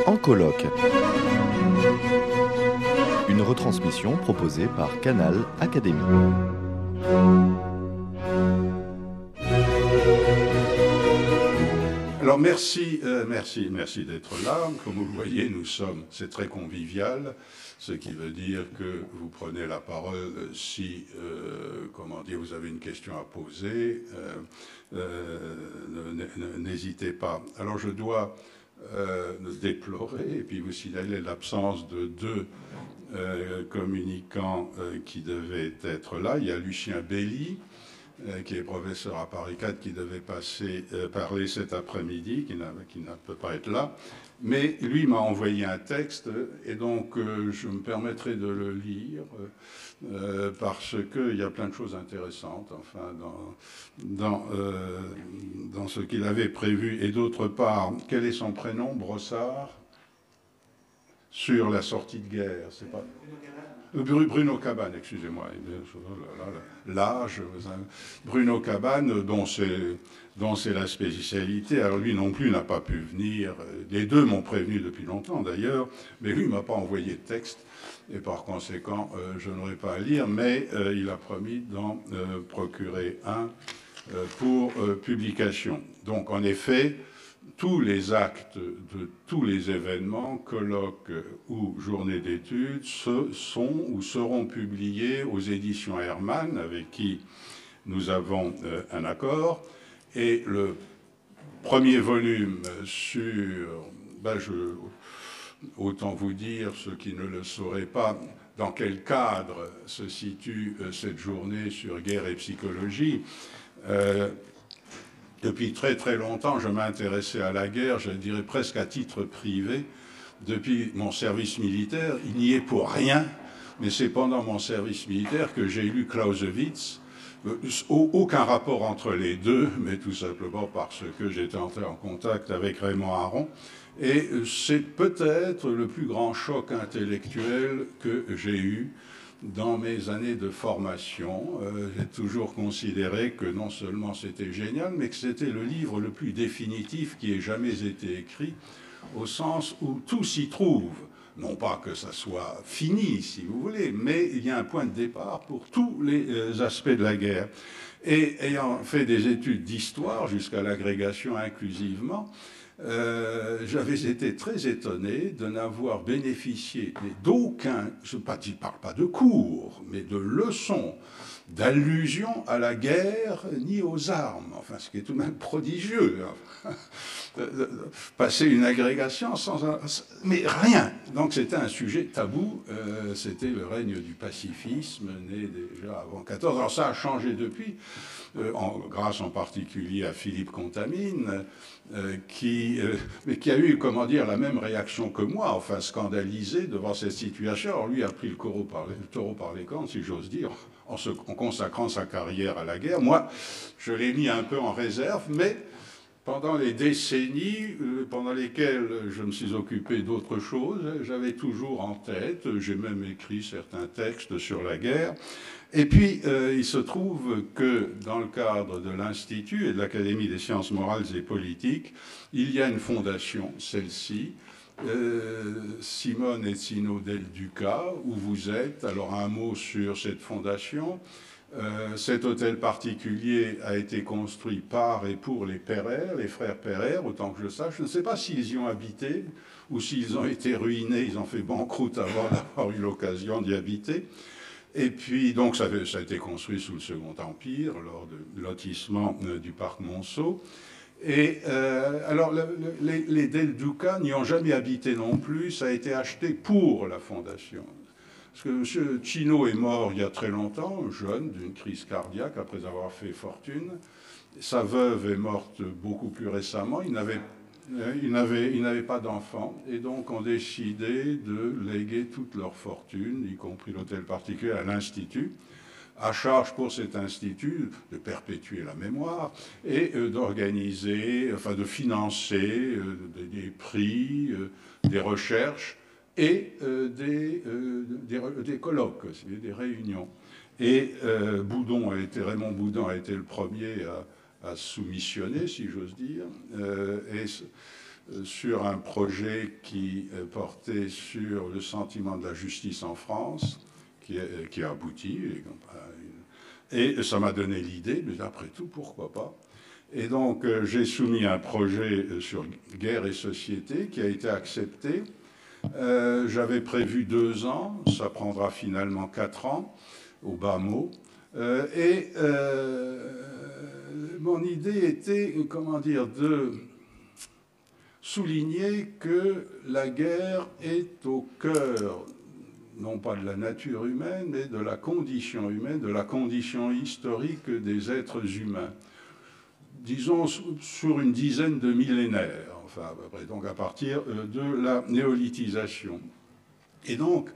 En colloque. Une retransmission proposée par Canal Académie. Alors merci d'être là. Comme vous le voyez, c'est très convivial, ce qui veut dire que vous prenez la parole si, vous avez une question à poser. N'hésitez pas. Alors je dois déplorer et puis vous signaler l'absence de deux communicants qui devaient être là. Il y a Lucien Belli, qui est professeur à Paris 4, qui devait parler cet après-midi, qui ne peut pas être là. Mais lui m'a envoyé un texte, et donc je me permettrai de le lire, parce qu'il y a plein de choses intéressantes, enfin, dans ce qu'il avait prévu. Et d'autre part, quel est son prénom, Brossard? Sur la sortie de guerre, c'est pas... Bruno Cabane, excusez-moi, l'âge, Bruno Cabane, dont c'est la spécialité. Alors lui non plus n'a pas pu venir, les deux m'ont prévenu depuis longtemps d'ailleurs, mais lui ne m'a pas envoyé de texte, et par conséquent, je n'aurai pas à lire, mais il a promis d'en procurer un pour publication. Donc en effet, tous les actes de tous les événements, colloques ou journées d'études, sont ou seront publiés aux éditions Hermann, avec qui nous avons un accord. Et le premier volume autant vous dire, ceux qui ne le sauraient pas, dans quel cadre se situe cette journée sur guerre et psychologie. Depuis très très longtemps, je m'intéressais à la guerre, je dirais presque à titre privé. Depuis mon service militaire, il n'y est pour rien, mais c'est pendant mon service militaire que j'ai lu Clausewitz. Aucun rapport entre les deux, mais tout simplement parce que j'étais entré en contact avec Raymond Aron. Et c'est peut-être le plus grand choc intellectuel que j'ai eu dans mes années de formation. J'ai toujours considéré que non seulement c'était génial, mais que c'était le livre le plus définitif qui ait jamais été écrit, au sens où tout s'y trouve. Non pas que ça soit fini, si vous voulez, mais il y a un point de départ pour tous les aspects de la guerre. Et ayant fait des études d'histoire jusqu'à l'agrégation inclusivement, j'avais été très étonné de n'avoir bénéficié d'aucun, je ne parle pas de cours, mais de leçons, d'allusions à la guerre ni aux armes, enfin ce qui est tout de même prodigieux. Passer une agrégation mais rien. Donc c'était un sujet tabou, c'était le règne du pacifisme, né déjà avant 14. Alors ça a changé depuis, grâce en particulier à Philippe Contamine, qui a eu, la même réaction que moi, enfin scandalisé devant cette situation. Alors lui a pris le taureau par les cornes, si j'ose dire, en consacrant sa carrière à la guerre. Moi, je l'ai mis un peu en réserve, mais pendant les décennies pendant lesquelles je me suis occupé d'autres choses, j'avais toujours en tête, j'ai même écrit certains textes sur la guerre. Et puis, il se trouve que dans le cadre de l'Institut et de l'Académie des sciences morales et politiques, il y a une fondation, celle-ci, Simone Etzino del Duca, où vous êtes. Alors, un mot sur cette fondation. Cet hôtel particulier a été construit par et pour les Pereire, les frères Pereire, autant que je sache. Je ne sais pas s'ils y ont habité ou s'ils ont été ruinés, ils ont fait banqueroute avant d'avoir eu l'occasion d'y habiter. Et puis, donc, ça a été construit sous le Second Empire, lors du lotissement du parc Monceau. Et alors, les Del Duca n'y ont jamais habité non plus, ça a été acheté pour la fondation. Parce que M. Chino est mort il y a très longtemps, jeune, d'une crise cardiaque, après avoir fait fortune. Sa veuve est morte beaucoup plus récemment. Il n'avait pas d'enfants, et donc ont décidé de léguer toute leur fortune, y compris l'hôtel particulier, à l'Institut, à charge pour cet institut de perpétuer la mémoire et d'organiser, enfin de financer des prix, des recherches et des colloques, des réunions. Et Raymond Boudon a été le premier à soumissionner, si j'ose dire. sur un projet qui portait sur le sentiment de la justice en France, qui a abouti. Et ça m'a donné l'idée, mais après tout, pourquoi pas. Et donc, j'ai soumis un projet sur guerre et société qui a été accepté. J'avais prévu 2 ans, ça prendra finalement 4 ans, au bas mot. Mon idée était, comment dire, de souligner que la guerre est au cœur, non pas de la nature humaine, mais de la condition humaine, de la condition historique des êtres humains. Disons sur une dizaine de millénaires, enfin à peu près, donc à partir de la néolithisation. Et donc,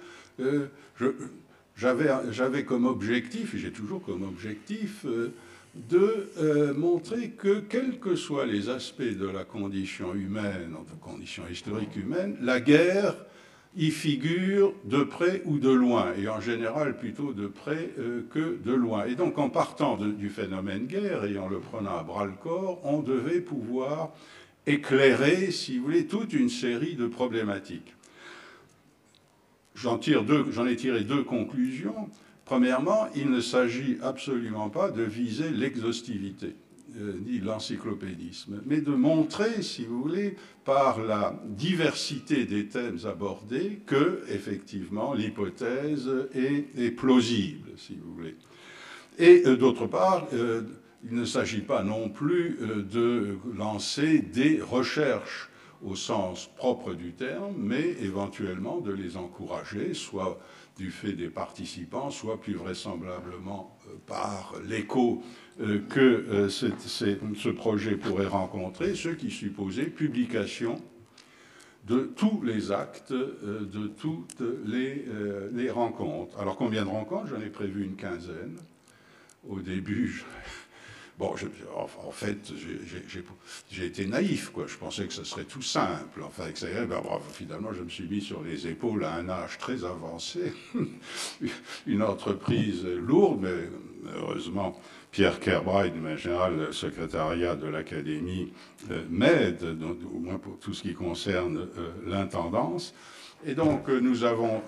j'avais comme objectif, et j'ai toujours comme objectif, de montrer que, quels que soient les aspects de la condition humaine, de la condition historique humaine, la guerre y figure de près ou de loin, et en général plutôt de près que de loin. Et donc en partant du phénomène guerre et en le prenant à bras-le-corps, on devait pouvoir éclairer, si vous voulez, toute une série de problématiques. J'en ai tiré 2 conclusions. Premièrement, il ne s'agit absolument pas de viser l'exhaustivité, ni l'encyclopédisme, mais de montrer, si vous voulez, par la diversité des thèmes abordés, que, effectivement, l'hypothèse est plausible, si vous voulez. Et d'autre part, il ne s'agit pas non plus de lancer des recherches au sens propre du terme, mais éventuellement de les encourager, soit du fait des participants, soit plus vraisemblablement par l'écho que ce projet pourrait rencontrer, ce qui supposait publication de tous les actes, de toutes les rencontres. Alors combien de rencontres? J'en ai prévu une 15aine. Au début, bon, en fait, j'ai été naïf, quoi. Je pensais que ce serait tout simple. Enfin, finalement, je me suis mis sur les épaules à un âge très avancé. Une entreprise lourde, mais heureusement, Pierre Kerbride, en général, le secrétariat de l'Académie, m'aide, au moins pour tout ce qui concerne l'intendance. Et donc, nous avons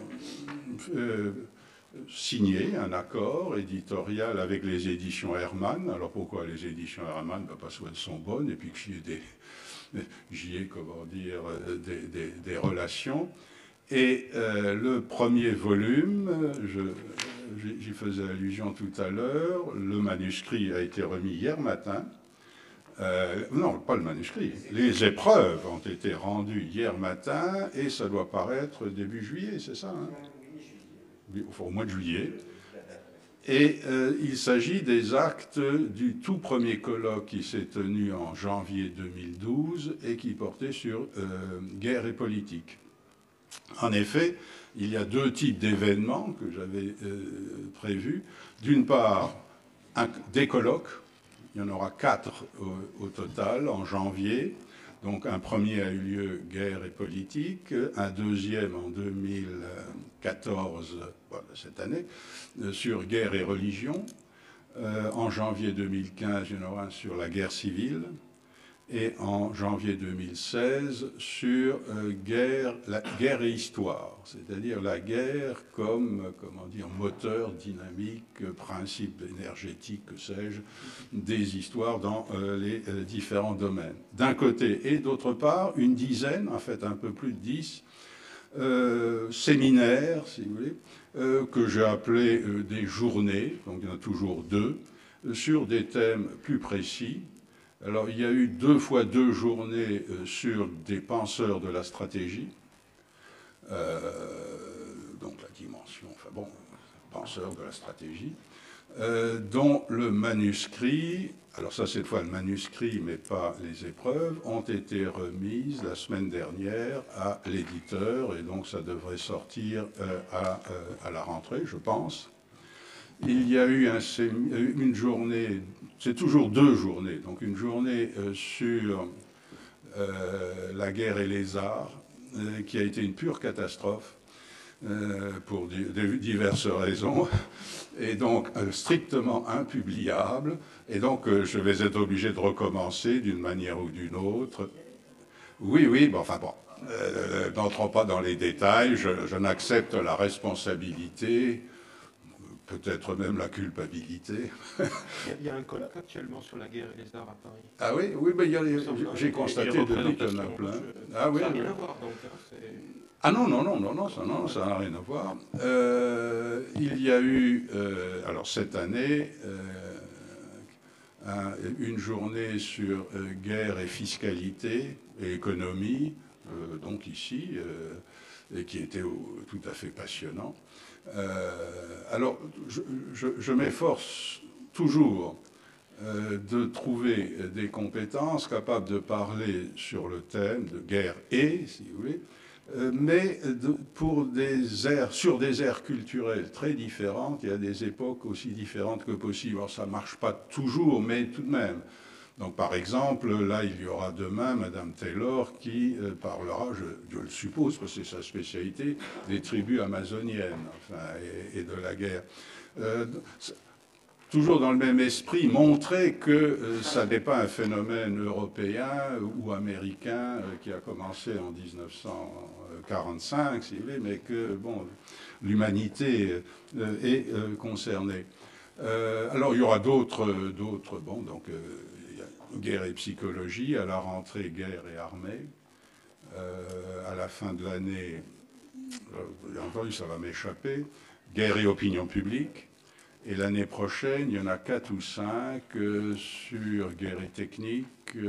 signé un accord éditorial avec les éditions Hermann. Alors pourquoi les éditions Hermann? Parce qu'elles sont bonnes et puis que j'y ai comment dire, des relations. Et le premier volume, j'y faisais allusion tout à l'heure, le manuscrit a été remis hier matin. Non, pas le manuscrit. Les épreuves ont été rendues hier matin et ça doit paraître début juillet, c'est ça, hein? Au mois de juillet. Et il s'agit des actes du tout premier colloque qui s'est tenu en janvier 2012 et qui portait sur guerre et politique. En effet, il y a 2 types d'événements que j'avais prévus. D'une part, des colloques. Il y en aura 4 au total en janvier. Donc un premier a eu lieu guerre et politique, un deuxième en 2014, cette année, sur guerre et religion. En janvier 2015, il y en aura un sur la guerre civile. Et en janvier 2016, sur la guerre et histoire, c'est-à-dire la guerre comme, comment dire, moteur dynamique, principe énergétique, que sais-je, des histoires dans les différents domaines. D'un côté, et d'autre part, une dizaine, en fait un peu plus de 10, séminaires, si vous voulez, que j'ai appelés des journées, donc il y en a toujours 2, sur des thèmes plus précis. Alors, il y a eu 2 fois 2 journées sur des penseurs de la stratégie, donc la dimension, enfin bon, penseurs de la stratégie, dont le manuscrit, alors ça cette fois le manuscrit, mais pas les épreuves, ont été remises la semaine dernière à l'éditeur, et donc ça devrait sortir à la rentrée, je pense. Il y a eu une journée, c'est toujours 2 journées, donc une journée sur la guerre et les arts, qui a été une pure catastrophe pour diverses raisons, et donc strictement impubliable, et donc je vais être obligé de recommencer d'une manière ou d'une autre. Oui, oui, bon, enfin bon, n'entrons pas dans les détails, je n'accepte la responsabilité, peut-être même la culpabilité. Il y a un colloque actuellement sur la guerre et les arts à Paris. Ah oui, oui, mais j'ai Et constaté depuis qu'il y en a plein. Ah oui, ça n'a oui. rien à voir, donc. Ah non, non, non, non, non, ça n'a rien à voir. Il y a eu, alors cette année, une journée sur guerre et fiscalité et économie, donc ici, et qui était tout à fait passionnant. Alors, je m'efforce toujours de trouver des compétences capables de parler sur le thème de guerre et, si vous voulez, mais sur des aires culturelles très différentes et à des époques aussi différentes que possible. Alors ça ne marche pas toujours, mais tout de même. Donc par exemple, là il y aura demain Madame Taylor qui parlera, je le suppose, parce que c'est sa spécialité, des tribus amazoniennes enfin, et de la guerre. Toujours dans le même esprit, montrer que ça n'est pas un phénomène européen ou américain qui a commencé en 1945, si vous voulez, mais que bon, l'humanité est concernée. Alors il y aura d'autres, bon, donc il y a guerre et psychologie, à la rentrée guerre et armée, à la fin de l'année, bien entendu ça va m'échapper, guerre et opinion publique. Et l'année prochaine, il y en a 4 ou 5 sur guerre et technique,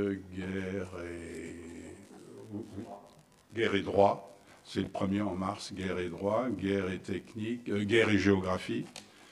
guerre et droit. C'est le premier en mars, guerre et droit, guerre et technique, guerre et géographie,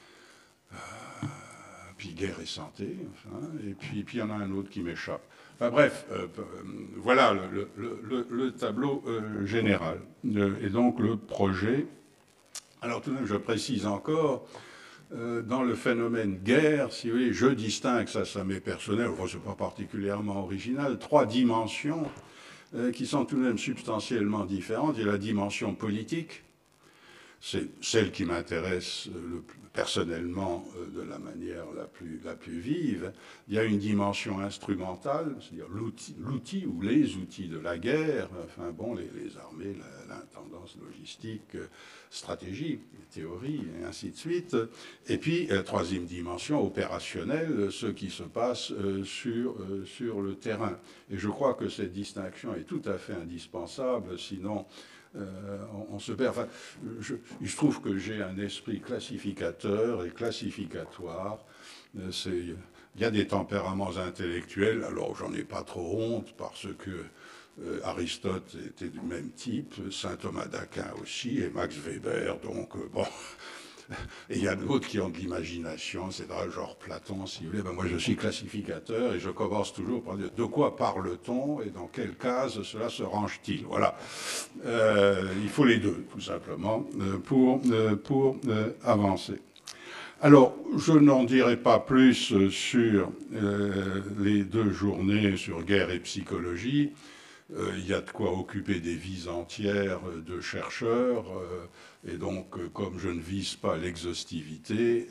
puis guerre et santé, enfin, et puis il y en a un autre qui m'échappe. Enfin bref, voilà le tableau général. Et donc le projet. Alors tout de même, je précise encore, dans le phénomène guerre, si vous voulez, je distingue, ça m'est personnel, enfin, c'est pas particulièrement original, 3 dimensions qui sont tout de même substantiellement différentes. Il y a la dimension politique, c'est celle qui m'intéresse personnellement de la manière la plus vive. Il y a une dimension instrumentale, c'est-à-dire l'outil ou les outils de la guerre, enfin bon, les armées, l'intendance logistique, stratégie, théorie, et ainsi de suite. Et puis, troisième dimension, opérationnelle, ce qui se passe sur le terrain. Et je crois que cette distinction est tout à fait indispensable, sinon on se perd. Enfin, je trouve que j'ai un esprit classificateur et classificatoire. Il y a des tempéraments intellectuels, alors j'en ai pas trop honte parce que Aristote était du même type, saint Thomas d'Aquin aussi, et Max Weber, donc bon. Et il y a d'autres qui ont de l'imagination, c'est genre Platon, si vous voulez. Ben moi, je suis classificateur et je commence toujours par dire de quoi parle-t-on et dans quelle case cela se range-t-il. Voilà. Il faut les deux, tout simplement, pour avancer. Alors, je n'en dirai pas plus sur les 2 journées sur guerre et psychologie. Il y a de quoi occuper des vies entières de chercheurs. Et donc, comme je ne vise pas l'exhaustivité,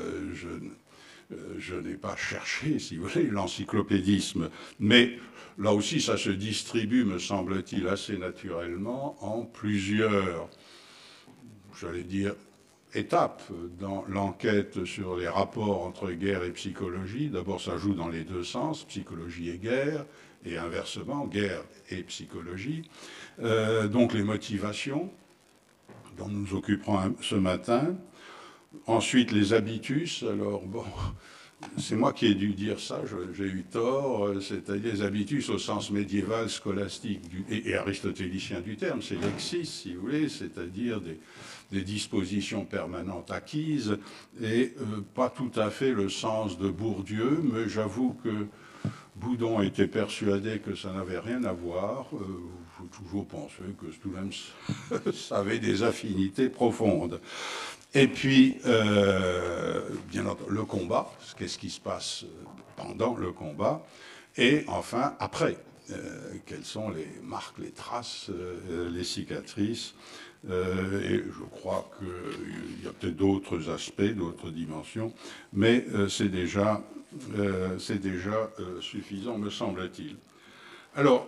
je n'ai pas cherché, si vous voulez, l'encyclopédisme. Mais là aussi, ça se distribue, me semble-t-il, assez naturellement en plusieurs, j'allais dire, étapes dans l'enquête sur les rapports entre guerre et psychologie. D'abord, ça joue dans les 2 sens, psychologie et guerre, et inversement, guerre et psychologie. Donc les motivations, dont nous nous occuperons ce matin. Ensuite, les habitus. Alors, bon, c'est moi qui ai dû dire ça, j'ai eu tort, c'est-à-dire les habitus au sens médiéval, scolastique et aristotélicien du terme, c'est l'exis, si vous voulez, c'est-à-dire des dispositions permanentes acquises, et pas tout à fait le sens de Bourdieu, mais j'avoue que Boudon était persuadé que ça n'avait rien à voir. J'ai toujours pensé que tout de même ça avait des affinités profondes. Et puis, bien entendu, le combat, qu'est-ce qui se passe pendant le combat, et enfin, après, quelles sont les marques, les traces, les cicatrices, et je crois qu'il y a peut-être d'autres aspects, d'autres dimensions, mais c'est déjà suffisant, me semble-t-il. Alors,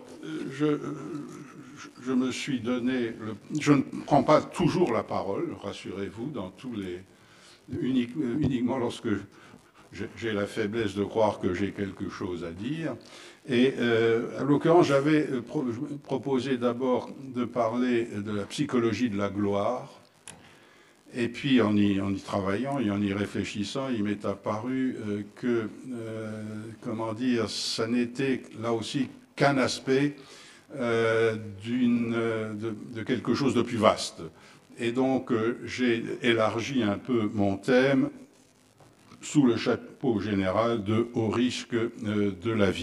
je me suis donné... je ne prends pas toujours la parole, rassurez-vous, dans tous les... uniquement lorsque j'ai la faiblesse de croire que j'ai quelque chose à dire. Et à l'occurrence, j'avais proposé d'abord de parler de la psychologie de la gloire. Et puis, en y travaillant et en y réfléchissant, il m'est apparu que, comment dire, ça n'était là aussi qu'un aspect de quelque chose de plus vaste. Et donc, j'ai élargi un peu mon thème sous le chapeau général de « Au risque de la vie ».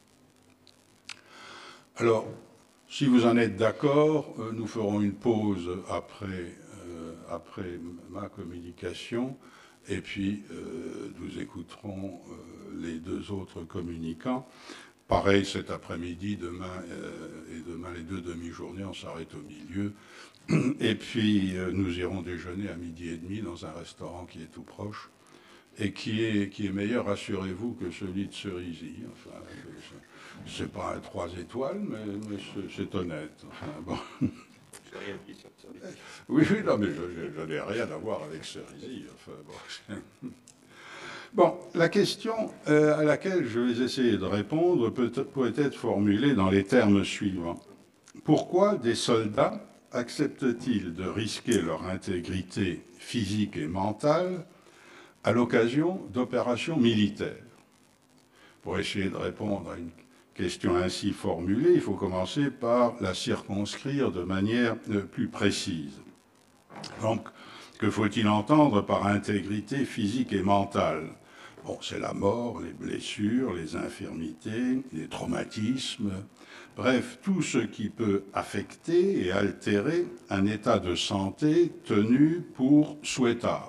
Alors, si vous en êtes d'accord, nous ferons une pause après ma communication, et puis nous écouterons les deux autres communicants. Pareil cet après-midi, demain et demain les deux demi-journées, on s'arrête au milieu. Et puis nous irons déjeuner à 12h30 dans un restaurant qui est tout proche et qui est meilleur, rassurez-vous, que celui de Cerisy. Enfin, c'est pas un 3 étoiles, mais c'est honnête. Enfin, bon. Rien dit sur ça. Oui, non, mais je n'ai rien à voir avec Cerisy. Enfin, bon. Bon, la question à laquelle je vais essayer de répondre peut être formulée dans les termes suivants. Pourquoi des soldats acceptent-ils de risquer leur intégrité physique et mentale à l'occasion d'opérations militaires? Pour essayer de répondre à une question ainsi formulée, il faut commencer par la circonscrire de manière plus précise. Donc, que faut-il entendre par intégrité physique et mentale? Bon, c'est la mort, les blessures, les infirmités, les traumatismes, bref, tout ce qui peut affecter et altérer un état de santé tenu pour souhaitable.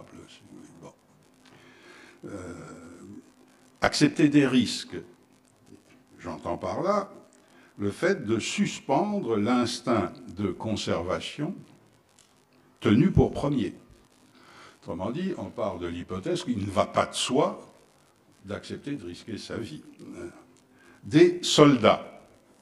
Bon. Accepter des risques. J'entends par là le fait de suspendre l'instinct de conservation tenu pour premier. Autrement dit, on parle de l'hypothèse qu'il ne va pas de soi d'accepter de risquer sa vie. Des soldats.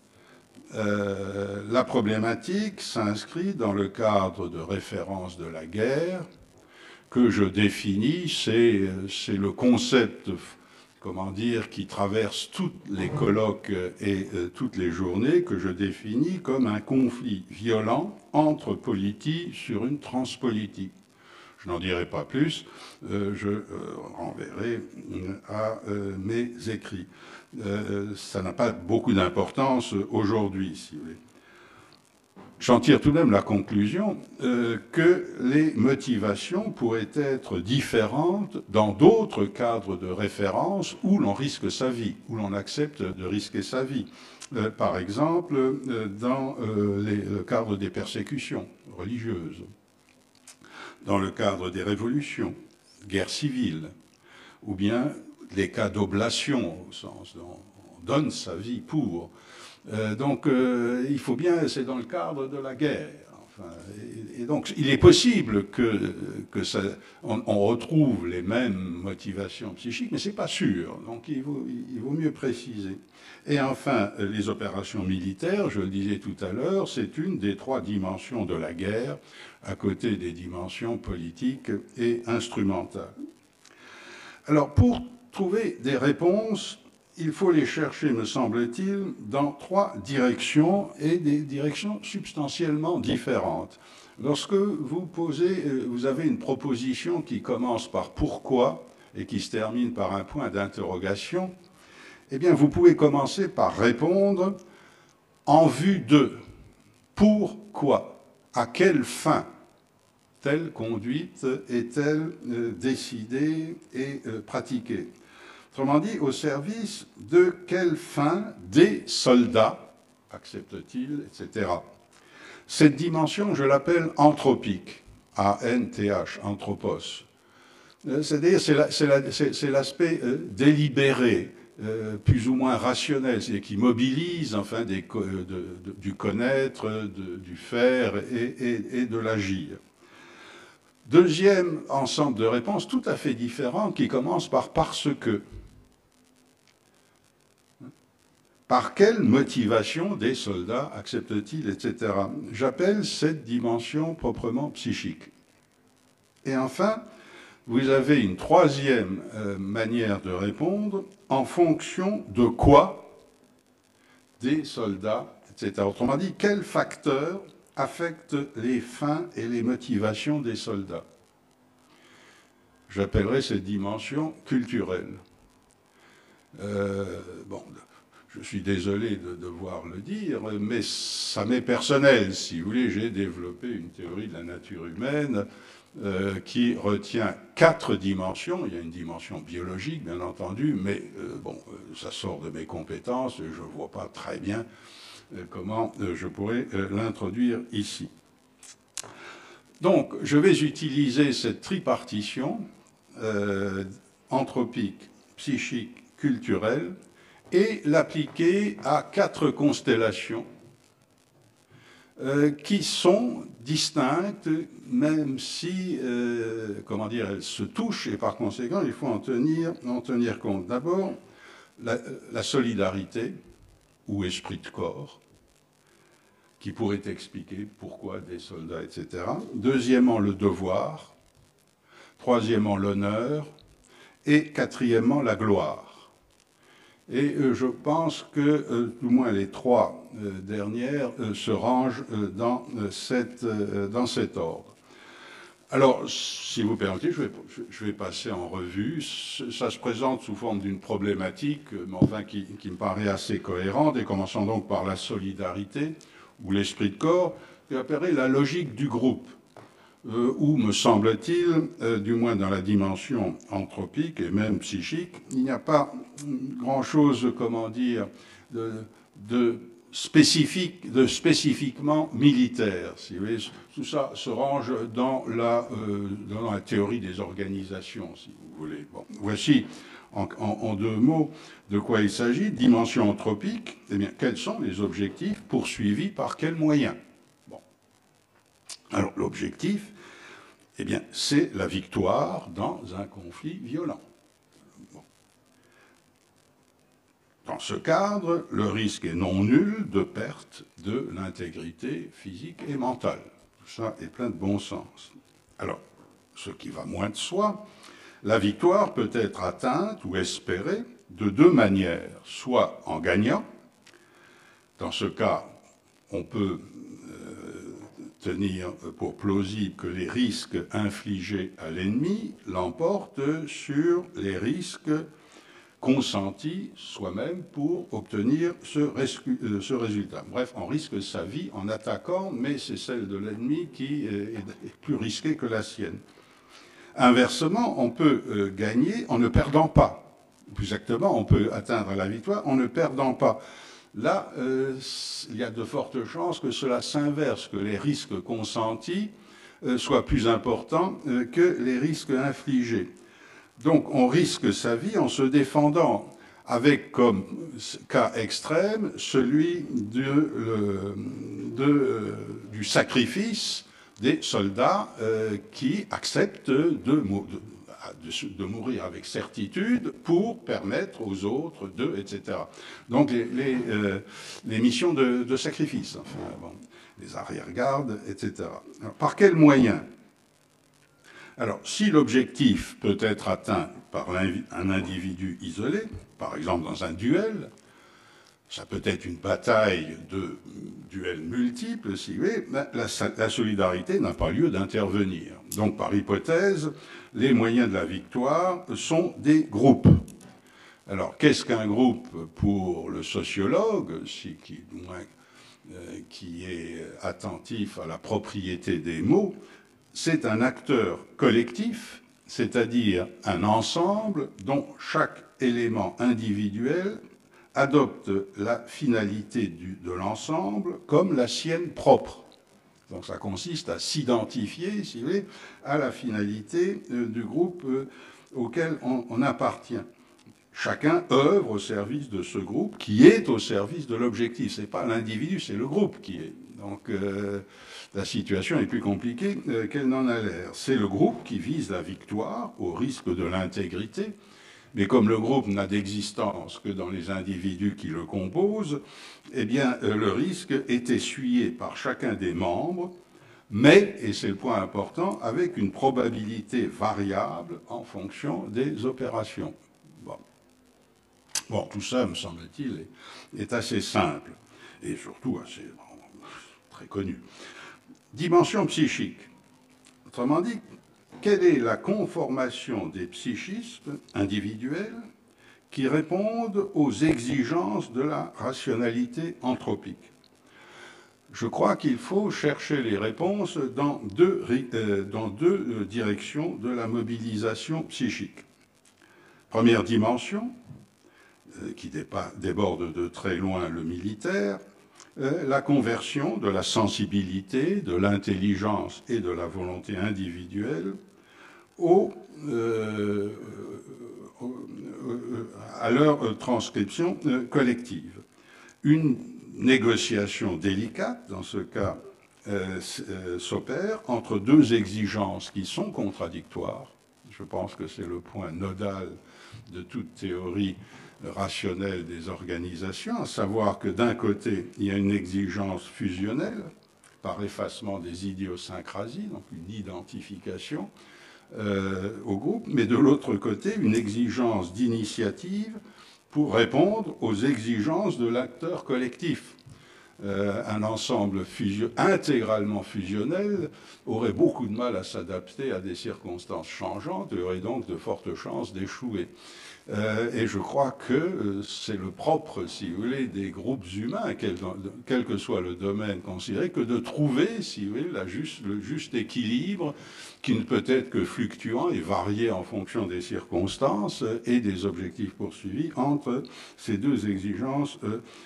La problématique s'inscrit dans le cadre de référence de la guerre que je définis, c'est le concept, comment dire, qui traverse toutes les colloques et toutes les journées, que je définis comme un conflit violent entre polities sur une transpolitique. Je n'en dirai pas plus, je renverrai à mes écrits. Ça n'a pas beaucoup d'importance aujourd'hui, si vous voulez. J'en tire tout de même la conclusion que les motivations pourraient être différentes dans d'autres cadres de référence où l'on risque sa vie, où l'on accepte de risquer sa vie. Par exemple, dans le cadre des persécutions religieuses, dans le cadre des révolutions, guerres civiles, ou bien les cas d'oblation, au sens où on donne sa vie pour. Donc il faut bien, c'est dans le cadre de la guerre. Enfin, et donc il est possible on retrouve les mêmes motivations psychiques, mais ce n'est pas sûr. Donc il vaut mieux préciser. Et enfin, les opérations militaires, je le disais tout à l'heure, c'est une des trois dimensions de la guerre, à côté des dimensions politiques et instrumentales. Alors, pour trouver des réponses, il faut les chercher, me semble-t-il, dans trois directions, et des directions substantiellement différentes. Lorsque vous avez une proposition qui commence par « pourquoi » et qui se termine par un point d'interrogation, eh bien, vous pouvez commencer par répondre « en vue de ». Pourquoi? À quelle fin? Telle conduite est-elle décidée et pratiquée? Autrement dit, au service de quelle fin des soldats acceptent-ils, etc. Cette dimension, je l'appelle anthropique, A-N-T-H, anthropos. C'est-à-dire, c'est l'aspect délibéré, plus ou moins rationnel, c'est-à-dire qui mobilise enfin du connaître, du faire et de l'agir. Deuxième ensemble de réponses tout à fait différent qui commence par « parce que ». Par quelle motivation des soldats acceptent-ils, etc. J'appelle cette dimension proprement psychique. Et enfin, vous avez une troisième manière de répondre, en fonction de quoi des soldats, etc. Autrement dit, quels facteurs affectent les fins et les motivations des soldats? J'appellerais cette dimension culturelle. Bon, je suis désolé de devoir le dire, mais ça m'est personnel. Si vous voulez, j'ai développé une théorie de la nature humaine qui retient 4 dimensions. Il y a une dimension biologique, bien entendu, mais bon, ça sort de mes compétences. Je ne vois pas très bien comment je pourrais l'introduire ici. Donc, je vais utiliser cette tripartition anthropique, psychique, culturelle, et l'appliquer à 4 constellations qui sont distinctes, même si, comment dire, elles se touchent, et par conséquent, il faut en tenir compte. D'abord, la solidarité, ou esprit de corps, qui pourrait expliquer pourquoi des soldats, etc. Deuxièmement, le devoir. Troisièmement, l'honneur. Et quatrièmement, la gloire. Et je pense que, du moins les 3 dernières, se rangent dans cet ordre. Alors, si vous permettez, je vais passer en revue. Ça se présente sous forme d'une problématique, mais enfin qui me paraît assez cohérente, et commençons donc par la solidarité, ou l'esprit de corps, qui apparaît la logique du groupe. Où, me semble-t-il, du moins dans la dimension anthropique et même psychique, il n'y a pas grand-chose, comment dire, de spécifiquement militaire. Si vous voulez, tout ça se range dans la théorie des organisations, si vous voulez. Bon, voici en 2 mots de quoi il s'agit. Dimension anthropique, eh bien, quels sont les objectifs poursuivis par quels moyens? Bon. Alors, l'objectif, eh bien, c'est la victoire dans un conflit violent. Bon. Dans ce cadre, le risque est non nul de perte de l'intégrité physique et mentale. Tout ça est plein de bon sens. Alors, ce qui va moins de soi, la victoire peut être atteinte ou espérée de 2 manières, soit en gagnant. Dans ce cas, on peut tenir pour plausible que les risques infligés à l'ennemi l'emportent sur les risques consentis soi-même pour obtenir ce résultat. Bref, on risque sa vie en attaquant, mais c'est celle de l'ennemi qui est plus risquée que la sienne. Inversement, on peut gagner en ne perdant pas. Plus exactement, on peut atteindre la victoire en ne perdant pas. Là, il y a de fortes chances que cela s'inverse, que les risques consentis soient plus importants que les risques infligés. Donc, on risque sa vie en se défendant, avec comme cas extrême celui du sacrifice des soldats qui acceptent de mourir avec certitude pour permettre aux autres etc. Donc les missions de sacrifice, enfin, bon, les arrière-gardes, etc. Alors, par quels moyens? Alors, si l'objectif peut être atteint par un individu isolé, par exemple dans un duel, ça peut être une bataille de duels multiples, si vous voulez, la solidarité n'a pas lieu d'intervenir. Donc, par hypothèse, les moyens de la victoire sont des groupes. Alors, qu'est-ce qu'un groupe pour le sociologue, qui est attentif à la propriété des mots? C'est un acteur collectif, c'est-à-dire un ensemble dont chaque élément individuel adopte la finalité de l'ensemble comme la sienne propre. Donc ça consiste à s'identifier, si vous voulez, à la finalité du groupe auquel on appartient. Chacun œuvre au service de ce groupe qui est au service de l'objectif. Ce n'est pas l'individu, c'est le groupe qui est. Donc la situation est plus compliquée qu'elle n'en a l'air. C'est le groupe qui vise la victoire au risque de l'intégrité Mais comme le groupe n'a d'existence que dans les individus qui le composent, eh bien, le risque est essuyé par chacun des membres, mais, et c'est le point important, avec une probabilité variable en fonction des opérations. Bon, tout ça, me semble-t-il, est assez simple, et surtout assez très connu. Dimension psychique. Autrement dit, quelle est la conformation des psychismes individuels qui répondent aux exigences de la rationalité anthropique? Je crois qu'il faut chercher les réponses dans deux directions de la mobilisation psychique. Première dimension, qui déborde de très loin le militaire, la conversion de la sensibilité, de l'intelligence et de la volonté individuelle à leur transcription collective. Une négociation délicate, dans ce cas, s'opère entre deux exigences qui sont contradictoires. Je pense que c'est le point nodal de toute théorie rationnelle des organisations, à savoir que d'un côté, il y a une exigence fusionnelle, par effacement des idiosyncrasies, donc une identification au groupe, mais de l'autre côté, une exigence d'initiative pour répondre aux exigences de l'acteur collectif. Un ensemble intégralement fusionnel aurait beaucoup de mal à s'adapter à des circonstances changeantes et aurait donc de fortes chances d'échouer. Et je crois que c'est le propre, si vous voulez, des groupes humains, quel que soit le domaine considéré, que de trouver, si vous voulez, le juste équilibre qui ne peut être que fluctuant et varié en fonction des circonstances et des objectifs poursuivis entre ces deux exigences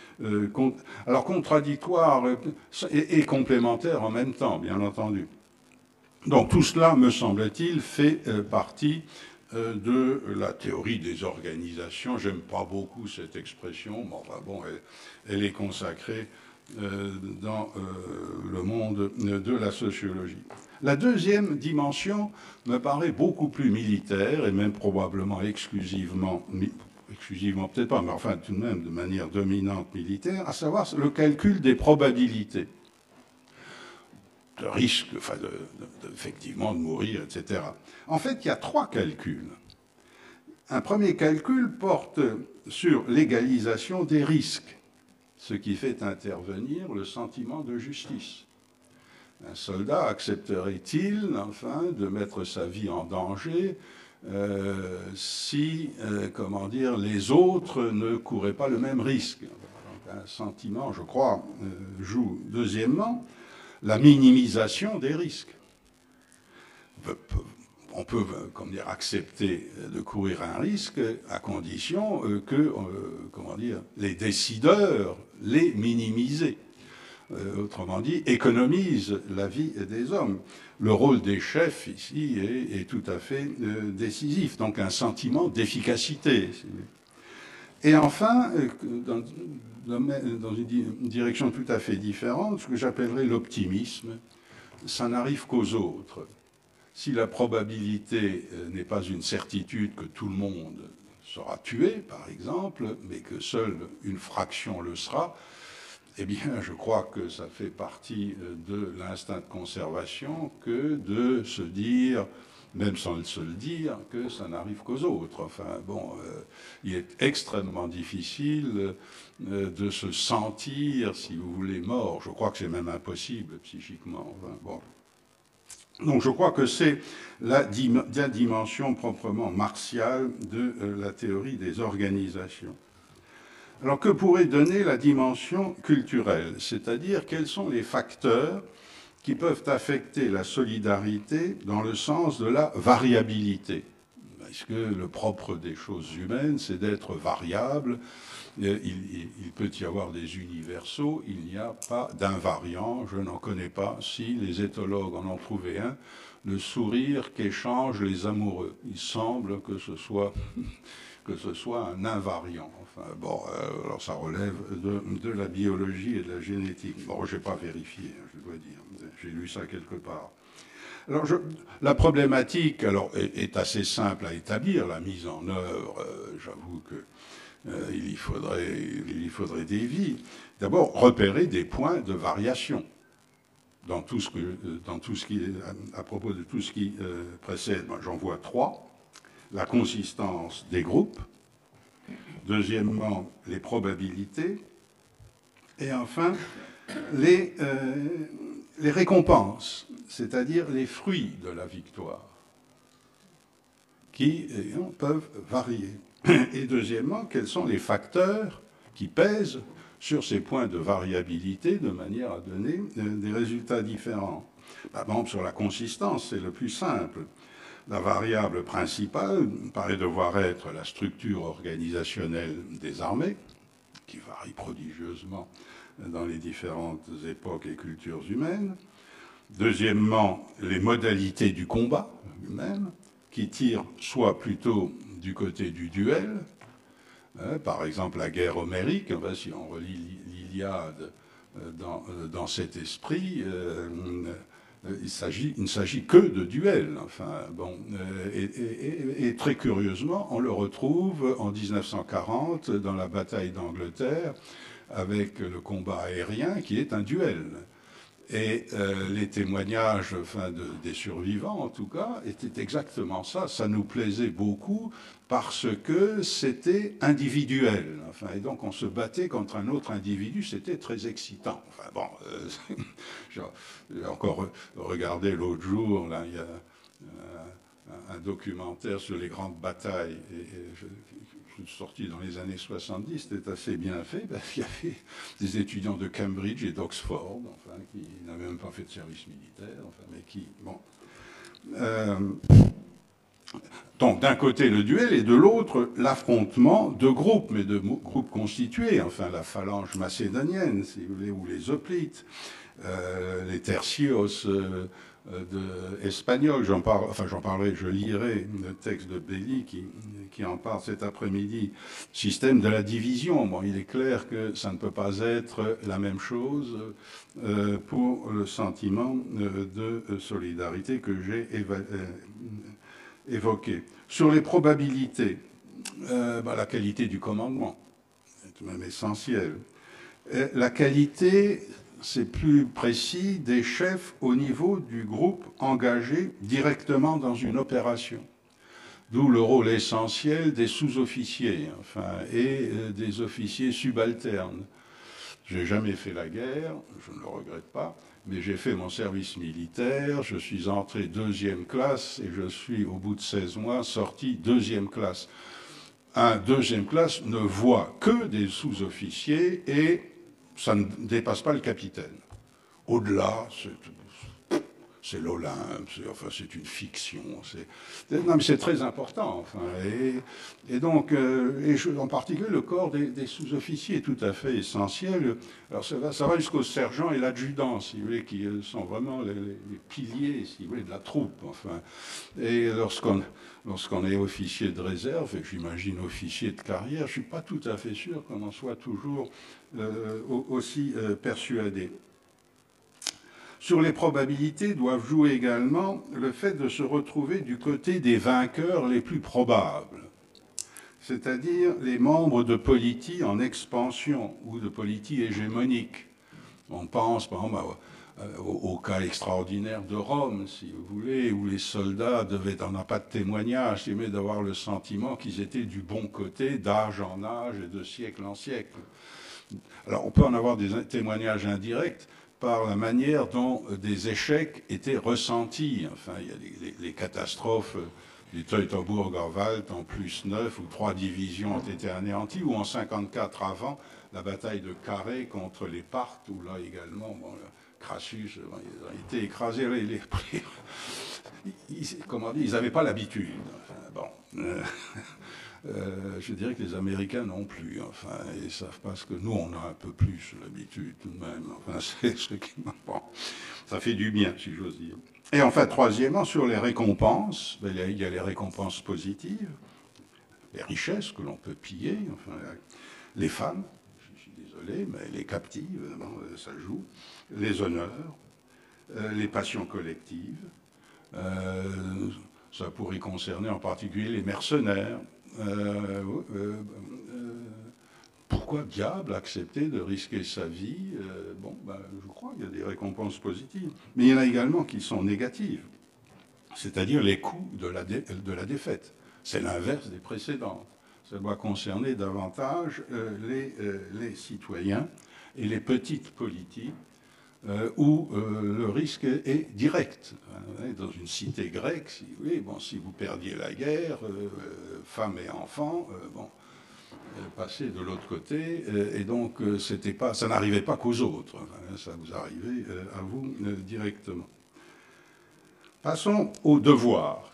alors contradictoires et complémentaires en même temps, bien entendu. Donc tout cela, me semble-t-il, fait partie de la théorie des organisations. J'aime pas beaucoup cette expression, mais enfin bon, elle est consacrée dans le monde de la sociologie. La deuxième dimension me paraît beaucoup plus militaire et même probablement exclusivement peut-être pas, mais enfin tout de même de manière dominante militaire, à savoir le calcul des probabilités de risque, enfin effectivement de mourir, etc. En fait, il y a trois calculs. Un premier calcul porte sur l'égalisation des risques, ce qui fait intervenir le sentiment de justice. Un soldat accepterait-il, enfin, de mettre sa vie en danger si, comment dire, les autres ne couraient pas le même risque? Donc, un sentiment, je crois, joue. Deuxièmement, la minimisation des risques. On peut, comment dire, accepter de courir un risque à condition que, comment dire, les décideurs les minimisent. Autrement dit, économisent la vie des hommes. Le rôle des chefs ici est tout à fait décisif, donc un sentiment d'efficacité. Et enfin, dans une direction tout à fait différente, ce que j'appellerais l'optimisme, ça n'arrive qu'aux autres. Si la probabilité n'est pas une certitude que tout le monde sera tué, par exemple, mais que seule une fraction le sera, eh bien, je crois que ça fait partie de l'instinct de conservation que de se dire, même sans se le dire, que ça n'arrive qu'aux autres. Enfin, bon, il est extrêmement difficile de se sentir, si vous voulez, mort. Je crois que c'est même impossible psychiquement. Enfin, bon. Donc je crois que c'est la dimension proprement martiale de la théorie des organisations. Alors que pourrait donner la dimension culturelle? C'est-à-dire quels sont les facteurs qui peuvent affecter la solidarité dans le sens de la variabilité? Parce que le propre des choses humaines, c'est d'être variable. Il peut y avoir des universaux, il n'y a pas d'invariants, je n'en connais pas. Si les éthologues en ont trouvé un, le sourire qu'échangent les amoureux. Il semble que ce soit un invariant. Enfin, bon, alors ça relève de la biologie et de la génétique. Bon, je n'ai pas vérifié, je dois dire. J'ai lu ça quelque part. Alors, la problématique est assez simple à établir, la mise en œuvre, j'avoue qu'il y faudrait des vies. D'abord, repérer des points de variation dans tout ce qui, à propos de tout ce qui précède. J'en vois 3. La consistance des groupes. Deuxièmement, les probabilités. Et enfin, les récompenses, c'est-à-dire les fruits de la victoire, qui peuvent varier. Et deuxièmement, quels sont les facteurs qui pèsent sur ces points de variabilité de manière à donner des résultats différents. Par exemple, sur la consistance, c'est le plus simple. La variable principale paraît devoir être la structure organisationnelle des armées, qui varie prodigieusement dans les différentes époques et cultures humaines. Deuxièmement, les modalités du combat lui-même, qui tirent soit plutôt du côté du duel, par exemple la guerre homérique, si on relit l'Iliade dans cet esprit, il ne s'agit que de duel. Et très curieusement, on le retrouve en 1940 dans la bataille d'Angleterre avec le combat aérien qui est un duel. Et les témoignages des survivants, en tout cas, étaient exactement ça. Ça nous plaisait beaucoup parce que c'était individuel. Et donc on se battait contre un autre individu, c'était très excitant. J'ai encore regardé l'autre jour, là, il y a un documentaire sur les grandes batailles. Sorti dans les années 70, c'était assez bien fait, parce qu'il y avait des étudiants de Cambridge et d'Oxford, qui n'avaient même pas fait de service militaire, mais qui, bon. Donc, d'un côté, le duel, et de l'autre, l'affrontement de groupes, mais de groupes constitués, la phalange macédonienne, si vous voulez, ou les hoplites, les tercios espagnols. J'en parlerai, je lirai le texte de Belli qui en parle cet après-midi. Système de la division. Bon, il est clair que ça ne peut pas être la même chose pour le sentiment de solidarité que j'ai évoqué. Sur les probabilités, la qualité du commandement est tout de même essentielle. La qualité, c'est plus précis, des chefs au niveau du groupe engagé directement dans une opération. D'où le rôle essentiel des sous-officiers et des officiers subalternes. Je n'ai jamais fait la guerre, je ne le regrette pas, mais j'ai fait mon service militaire, je suis entré 2e classe et je suis, au bout de 16 mois, sorti 2e classe. Un 2e classe ne voit que des sous-officiers et ça ne dépasse pas le capitaine. Au-delà, c'est l'Olympe, c'est une fiction. Non, mais c'est très important. Et donc, en particulier, le corps des sous-officiers est tout à fait essentiel. Alors, ça va jusqu'au sergent et l'adjudant, si vous voulez, qui sont vraiment les piliers, si vous voulez, de la troupe. Et lorsqu'on est officier de réserve, et j'imagine officier de carrière, je ne suis pas tout à fait sûr qu'on en soit toujours aussi persuadé. Sur les probabilités doivent jouer également le fait de se retrouver du côté des vainqueurs les plus probables, c'est-à-dire les membres de polities en expansion ou de polities hégémoniques. On pense, par exemple, au cas extraordinaire de Rome, si vous voulez, où les soldats devaient, on n'a pas de témoignage, mais d'avoir le sentiment qu'ils étaient du bon côté, d'âge en âge et de siècle en siècle. Alors, on peut en avoir des témoignages indirects, par la manière dont des échecs étaient ressentis. Il y a les catastrophes du Teutoburger-Wald en +9, où 3 divisions ont été anéanties, ou en 54 avant, la bataille de Carré contre les Parthes, où là également, Crassus, ils ont été écrasés. Ils n'avaient pas l'habitude. Je dirais que les Américains non plus, ils ne savent pas ce que nous, on a un peu plus l'habitude tout de même. C'est ce qui... Bon, ça fait du bien, si j'ose dire. Et troisièmement, sur les récompenses, il y a les récompenses positives, les richesses que l'on peut piller, les femmes, je suis désolé, mais les captives, ça joue, les honneurs, les passions collectives, Ça pourrait concerner en particulier les mercenaires. Pourquoi diable accepter de risquer sa vie? Je crois qu'il y a des récompenses positives. Mais il y en a également qui sont négatives, c'est-à-dire les coûts de la défaite. C'est l'inverse des précédentes. Ça doit concerner davantage les citoyens et les petites politiques où le risque est direct. Dans une cité grecque, si vous perdiez la guerre, femmes et enfants, passer de l'autre côté, et donc ça n'arrivait pas qu'aux autres, ça vous arrivait à vous directement. Passons au devoir.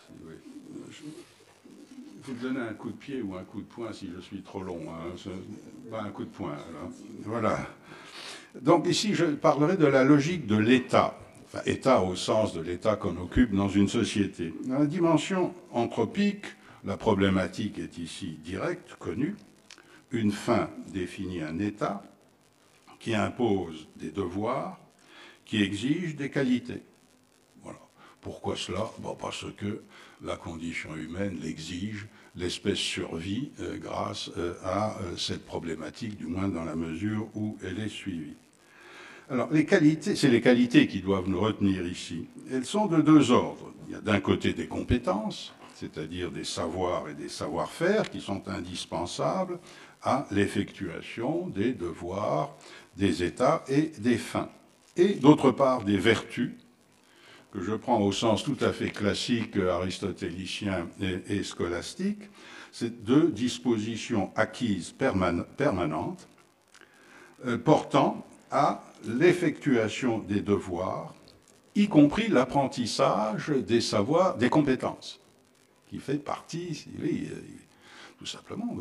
Je vais vous donner un coup de pied ou un coup de poing si je suis trop long. Un coup de poing, là. Voilà. Donc ici, je parlerai de la logique de l'État. Enfin, État au sens de l'État qu'on occupe dans une société. Dans la dimension anthropique, la problématique est ici directe, connue. Une fin définit un État qui impose des devoirs, qui exige des qualités. Voilà. Pourquoi cela? Parce que la condition humaine l'exige, l'espèce survit grâce à cette problématique, du moins dans la mesure où elle est suivie. Alors, les qualités, c'est les qualités qui doivent nous retenir ici. Elles sont de deux ordres. Il y a d'un côté des compétences, c'est-à-dire des savoirs et des savoir-faire qui sont indispensables à l'effectuation des devoirs, des états et des fins. Et d'autre part, des vertus, que je prends au sens tout à fait classique, aristotélicien et scolastique, c'est deux dispositions acquises permanentes portant à l'effectuation des devoirs, y compris l'apprentissage des savoirs, des compétences, qui fait partie, tout simplement,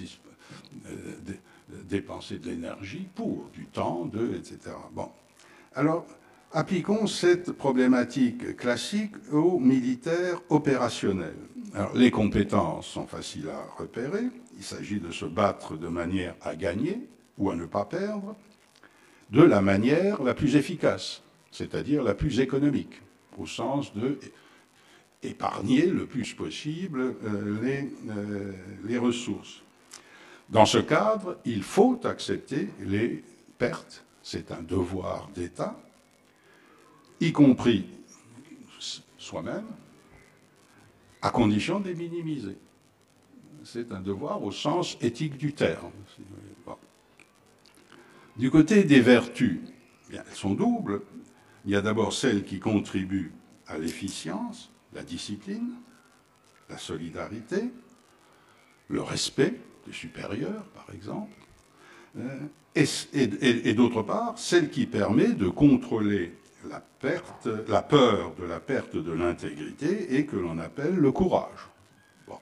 dépenser de l'énergie pour du temps, etc. Bon. Alors, appliquons cette problématique classique aux militaires opérationnels. Alors, les compétences sont faciles à repérer. Il s'agit de se battre de manière à gagner ou à ne pas perdre, de la manière la plus efficace, c'est-à-dire la plus économique, au sens de épargner le plus possible les ressources. Dans ce cadre, il faut accepter les pertes, c'est un devoir d'État, y compris soi-même, à condition de les minimiser. C'est un devoir au sens éthique du terme. Bon. Du côté des vertus, bien, elles sont doubles. Il y a d'abord celles qui contribuent à l'efficience, la discipline, la solidarité, le respect des supérieurs, par exemple, et d'autre part, celle qui permet de contrôler la peur de la perte de l'intégrité et que l'on appelle le courage. Bon.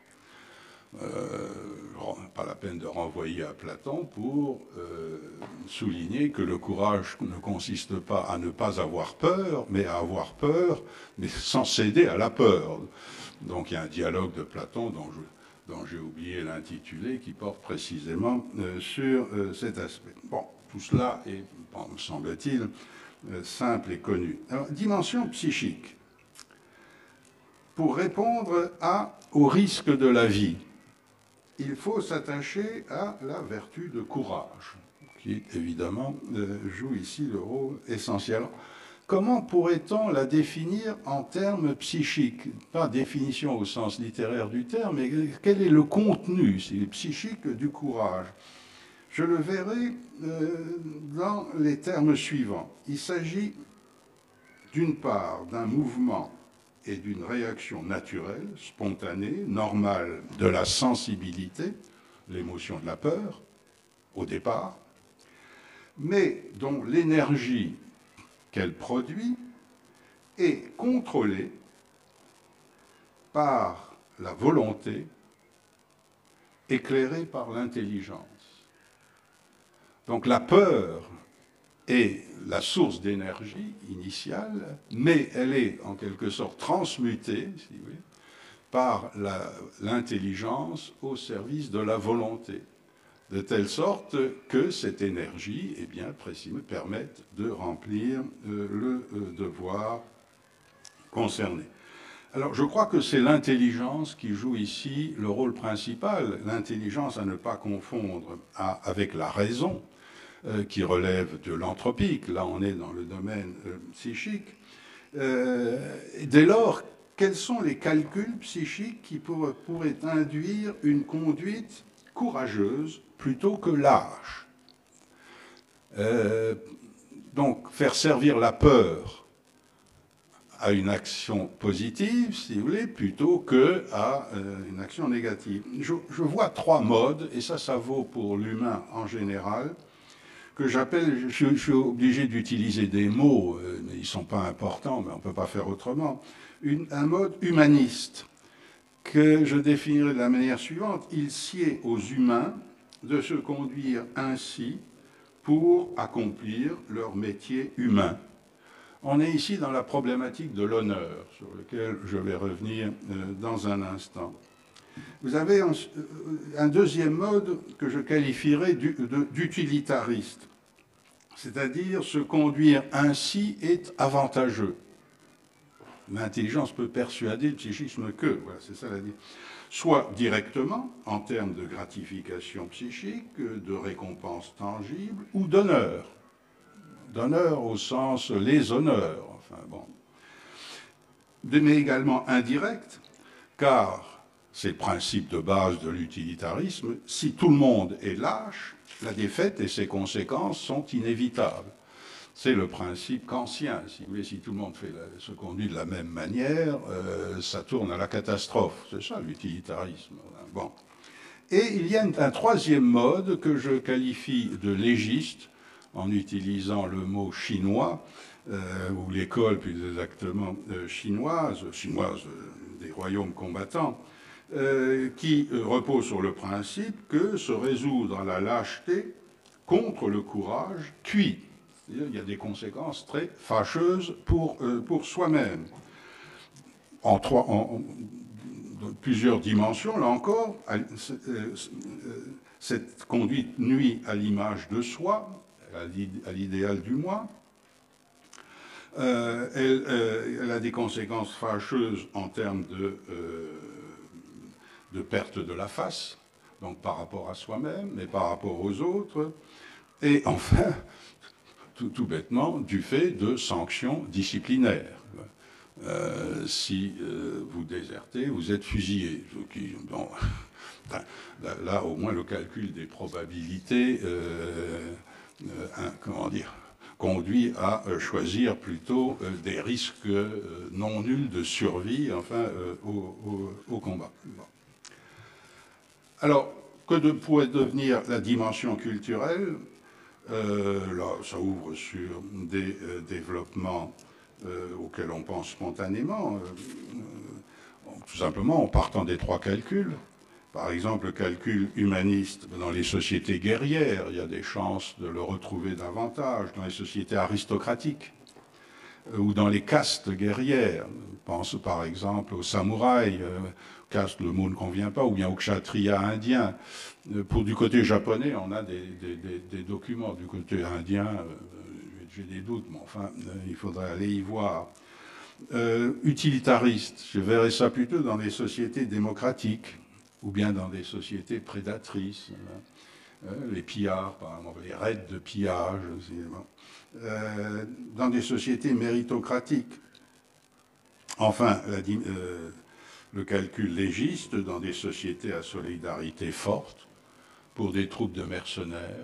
Pas la peine de renvoyer à Platon pour souligner que le courage ne consiste pas à ne pas avoir peur, mais à avoir peur, mais sans céder à la peur. Donc il y a un dialogue de Platon dont j'ai oublié l'intitulé, qui porte précisément sur cet aspect. Bon, tout cela est, me semble-t-il, simple et connu. Alors, dimension psychique. Pour répondre au risque de la vie, il faut s'attacher à la vertu de courage, qui évidemment joue ici le rôle essentiel. Comment pourrait-on la définir en termes psychiques? Pas définition au sens littéraire du terme, mais quel est le contenu psychique du courage? Je le verrai dans les termes suivants. Il s'agit d'une part d'un mouvement et d'une réaction naturelle, spontanée, normale de la sensibilité, l'émotion de la peur, au départ, mais dont l'énergie qu'elle produit est contrôlée par la volonté, éclairée par l'intelligence. Donc la peur est la source d'énergie initiale, mais elle est en quelque sorte transmutée, si vous voulez, par l'intelligence au service de la volonté, de telle sorte que cette énergie, eh bien, précisément, permette de remplir le devoir concerné. Alors, je crois que c'est l'intelligence qui joue ici le rôle principal. L'intelligence à ne pas confondre avec la raison, qui relève de l'anthropique. Là, on est dans le domaine psychique. Dès lors, quels sont les calculs psychiques qui pourraient induire une conduite courageuse plutôt que lâche? Donc, faire servir la peur à une action positive, si vous voulez, plutôt qu'à une action négative. Je vois trois modes, et ça vaut pour l'humain en général, que j'appelle, je suis obligé d'utiliser des mots, mais ils ne sont pas importants, mais on ne peut pas faire autrement, un mode humaniste, que je définirais de la manière suivante: il sied aux humains de se conduire ainsi pour accomplir leur métier humain. On est ici dans la problématique de l'honneur, sur laquelle je vais revenir dans un instant. Vous avez un deuxième mode que je qualifierais d'utilitariste, c'est-à-dire se conduire ainsi est avantageux. L'intelligence peut persuader le psychisme que, voilà, c'est ça la dire, soit directement, en termes de gratification psychique, de récompense tangible, ou d'honneur. D'honneur au sens les honneurs, enfin bon. Mais également indirect, car c'est le principe de base de l'utilitarisme, si tout le monde est lâche, la défaite et ses conséquences sont inévitables. C'est le principe kantien, si vous voulez, si tout le monde se conduit de la même manière, ça tourne à la catastrophe. C'est ça l'utilitarisme. Bon. Et il y a un troisième mode que je qualifie de légiste, en utilisant le mot chinois, ou l'école plus exactement chinoise des royaumes combattants, qui repose sur le principe que se résoudre à la lâcheté contre le courage cuit. Il y a des conséquences très fâcheuses pour soi-même. En plusieurs dimensions, là encore, cette conduite nuit à l'image de soi, à l'idéal du moi. Elle a des conséquences fâcheuses en termes de perte de la face, donc par rapport à soi-même, mais par rapport aux autres. Et enfin, tout bêtement, du fait de sanctions disciplinaires. Si vous désertez, vous êtes fusillé. Bon, là, au moins, le calcul des probabilités conduit à choisir plutôt des risques non nuls de survie, enfin, au combat. Bon. Alors, que pourrait devenir la dimension culturelle? Là, ça ouvre sur des développements auxquels on pense spontanément, tout simplement en partant des trois calculs. Par exemple, le calcul humaniste dans les sociétés guerrières, il y a des chances de le retrouver davantage dans les sociétés aristocratiques ou dans les castes guerrières. Je pense par exemple aux samouraïs, caste, le mot ne convient pas, ou bien aux kshatriyas indiens. Pour du côté japonais, on a des documents. Du côté indien, j'ai des doutes, mais enfin, il faudrait aller y voir. Utilitariste, je verrais ça plutôt dans les sociétés démocratiques, ou bien dans des sociétés prédatrices, les pillards, par exemple, les raids de pillage, dans des sociétés méritocratiques. Enfin, le calcul légiste dans des sociétés à solidarité forte, pour des troupes de mercenaires,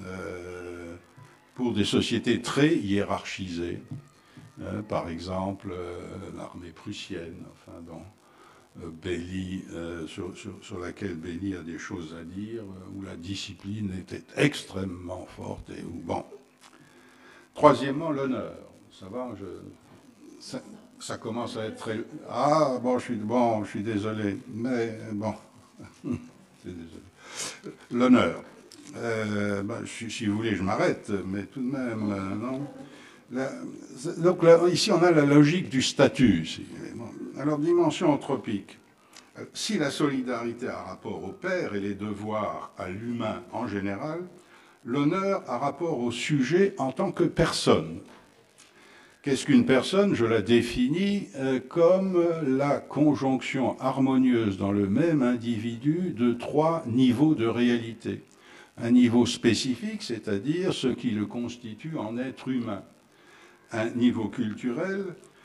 pour des sociétés très hiérarchisées, par exemple l'armée prussienne, enfin, dont Belli, sur laquelle Belli a des choses à dire, où la discipline était extrêmement forte. Et où, bon. Troisièmement, l'honneur. Ça va, ça commence à être très... Ah, bon, je suis désolé, mais bon, c'est désolé. L'honneur. Si vous voulez, je m'arrête, mais tout de même, non. Donc là, ici, on a la logique du statut. Alors, dimension anthropique. Si la solidarité a rapport au père et les devoirs à l'humain en général, l'honneur a rapport au sujet en tant que personne. Qu'est-ce qu'une personne? Je la définis comme la conjonction harmonieuse dans le même individu de 3 niveaux de réalité. Un niveau spécifique, c'est-à-dire ce qui le constitue en être humain. Un niveau culturel,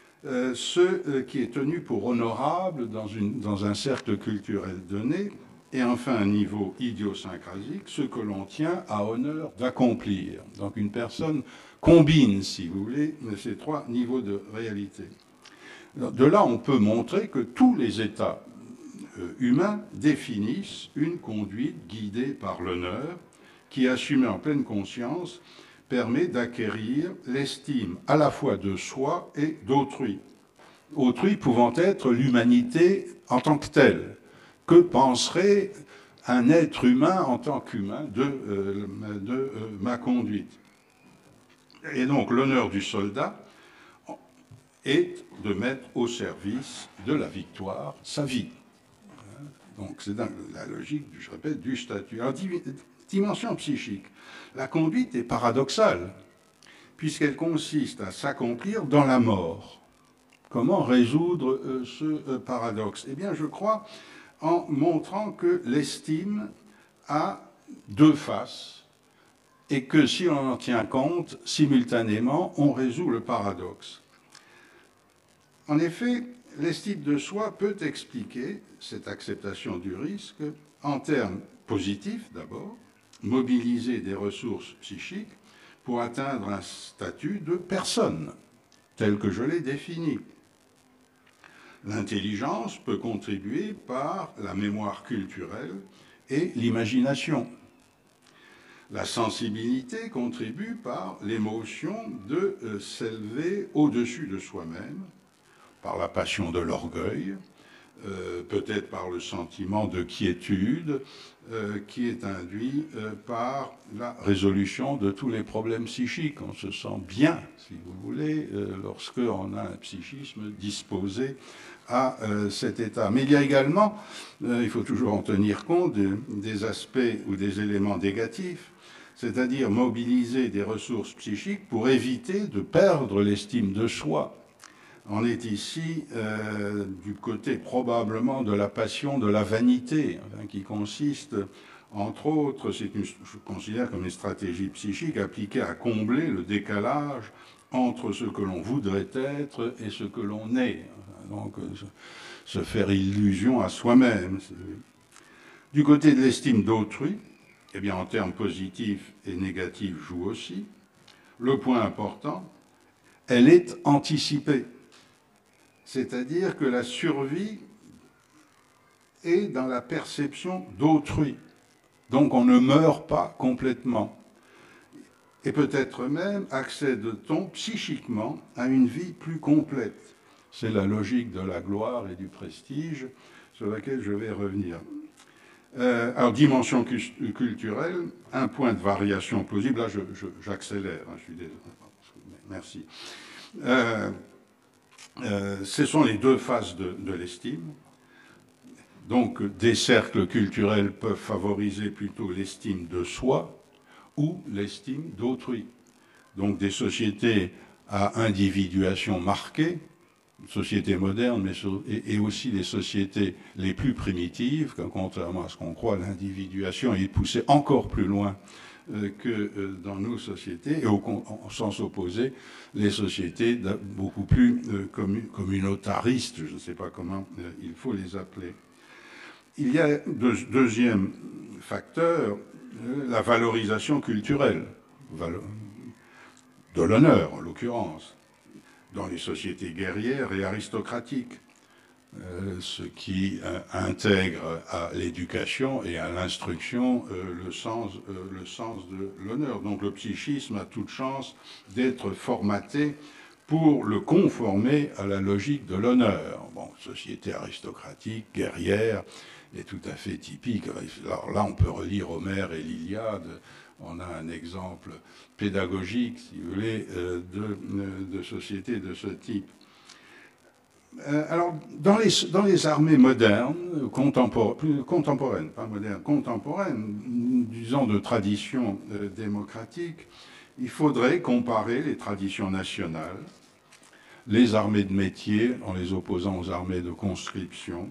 ce qui est tenu pour honorable dans un cercle culturel donné, et enfin un niveau idiosyncrasique, ce que l'on tient à honneur d'accomplir. Donc une personne combine, si vous voulez, ces 3 niveaux de réalité. De là, on peut montrer que tous les états humains définissent une conduite guidée par l'honneur, qui, assumée en pleine conscience, permet d'acquérir l'estime à la fois de soi et d'autrui. Autrui pouvant être l'humanité en tant que telle. Que penserait un être humain en tant qu'humain de ma conduite? Et donc l'honneur du soldat est de mettre au service de la victoire sa vie. Donc c'est dans la logique, je répète, du statut. Alors, dimension psychique. La conduite est paradoxale, puisqu'elle consiste à s'accomplir dans la mort. Comment résoudre ce paradoxe? Eh bien, je crois en montrant que l'estime a 2 faces et que si on en tient compte, simultanément, on résout le paradoxe. En effet, l'estime de soi peut expliquer cette acceptation du risque en termes positifs d'abord, mobiliser des ressources psychiques pour atteindre un statut de personne, tel que je l'ai défini. L'intelligence peut contribuer par la mémoire culturelle et l'imagination. La sensibilité contribue par l'émotion de s'élever au-dessus de soi-même, par la passion de l'orgueil, peut-être par le sentiment de quiétude qui est induit par la résolution de tous les problèmes psychiques. On se sent bien, si vous voulez, lorsqu'on a un psychisme disposé à cet état. Mais il y a également, il faut toujours en tenir compte, des aspects ou des éléments négatifs, c'est-à-dire mobiliser des ressources psychiques pour éviter de perdre l'estime de soi. On est ici du côté probablement de la passion de la vanité, qui consiste, entre autres, je considère comme une stratégie psychique appliquée à combler le décalage entre ce que l'on voudrait être et ce que l'on est. Donc, se faire illusion à soi-même. Du côté de l'estime d'autrui, eh bien, en termes positifs et négatifs joue aussi. Le point important, elle est anticipée. C'est-à-dire que la survie est dans la perception d'autrui. Donc on ne meurt pas complètement. Et peut-être même accède-t-on psychiquement à une vie plus complète. C'est la logique de la gloire et du prestige sur laquelle je vais revenir. Alors, dimension culturelle, un point de variation plausible. Là, j'accélère, je suis désolé. Merci. Ce sont les 2 faces de l'estime. Donc, des cercles culturels peuvent favoriser plutôt l'estime de soi ou l'estime d'autrui. Donc, des sociétés à individuation marquée, sociétés modernes, mais et aussi les sociétés les plus primitives, contrairement à ce qu'on croit, l'individuation est poussée encore plus loin que dans nos sociétés, et en sens opposé, les sociétés beaucoup plus communautaristes, je ne sais pas comment il faut les appeler. Il y a deuxième facteur, la valorisation culturelle, de l'honneur en l'occurrence, dans les sociétés guerrières et aristocratiques, ce qui intègre à l'éducation et à l'instruction le sens de l'honneur. Donc le psychisme a toute chance d'être formaté pour le conformer à la logique de l'honneur. Bon, société aristocratique, guerrière, est tout à fait typique. Alors là, on peut relire Homère et l'Iliade. On a un exemple pédagogique, si vous voulez, de société de ce type. Alors, dans les armées modernes, contemporaines, pas modernes, contemporaines, disons de tradition démocratique, il faudrait comparer les traditions nationales les armées de métier en les opposant aux armées de conscription,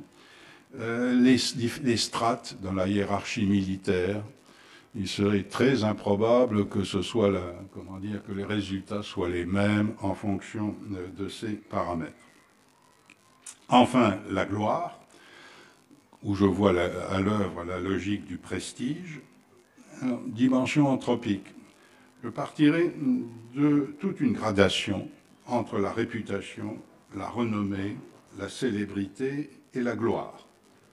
les strates dans la hiérarchie militaire. Il serait très improbable que ce soit que les résultats soient les mêmes en fonction de ces paramètres. Enfin, la gloire, où je vois à l'œuvre la logique du prestige. Alors, dimension anthropique. Je partirai de toute une gradation entre la réputation, la renommée, la célébrité et la gloire.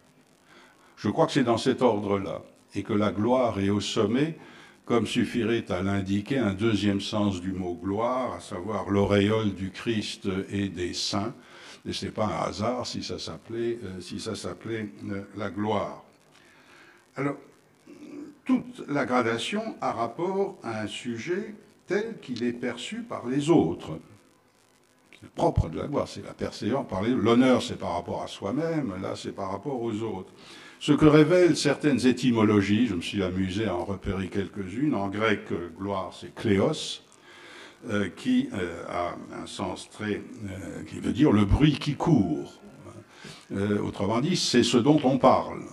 Je crois que c'est dans cet ordre-là, et que la gloire est au sommet, comme suffirait à l'indiquer un deuxième sens du mot gloire, à savoir l'auréole du Christ et des saints. Et ce n'est pas un hasard si ça s'appelait la gloire. Alors, toute la gradation a rapport à un sujet tel qu'il est perçu par les autres. C'est propre de la gloire, c'est la percevance par les autres. L'honneur, c'est par rapport à soi-même, là, c'est par rapport aux autres. Ce que révèlent certaines étymologies, je me suis amusé à en repérer quelques-unes. En grec, gloire, c'est kléos, qui a un sens qui veut dire le bruit qui court. Autrement dit, c'est ce dont on parle.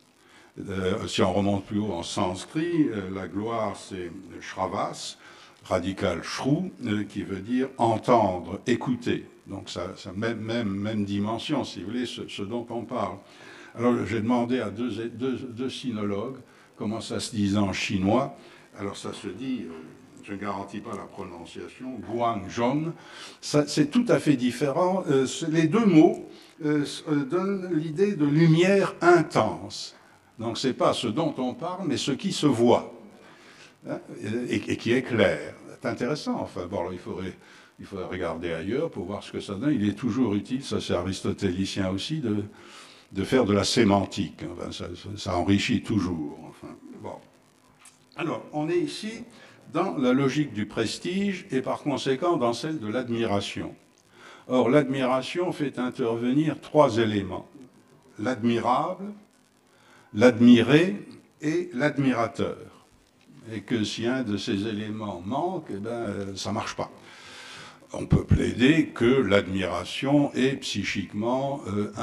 Si on remonte plus haut en sanskrit, la gloire, c'est shravas, radical shrou, qui veut dire entendre, écouter. Donc ça même dimension, si vous voulez, ce dont on parle. Alors j'ai demandé à deux sinologues comment ça se disait en chinois. Alors ça se dit, je ne garantis pas la prononciation, guangzhong. C'est tout à fait différent. Les deux mots donnent l'idée de lumière intense. Donc ce n'est pas ce dont on parle, mais ce qui se voit, hein, et qui est clair. C'est intéressant, enfin, bon, il faudrait regarder ailleurs pour voir ce que ça donne. Il est toujours utile, ça c'est aristotélicien aussi, de faire de la sémantique. Enfin, ça enrichit toujours. Enfin, bon. Alors, on est ici dans la logique du prestige et par conséquent dans celle de l'admiration. Or, l'admiration fait intervenir trois éléments. L'admirable, l'admiré et l'admirateur. Et que si un de ces éléments manque, eh ben, ça ne marche pas. On peut plaider que l'admiration est psychiquement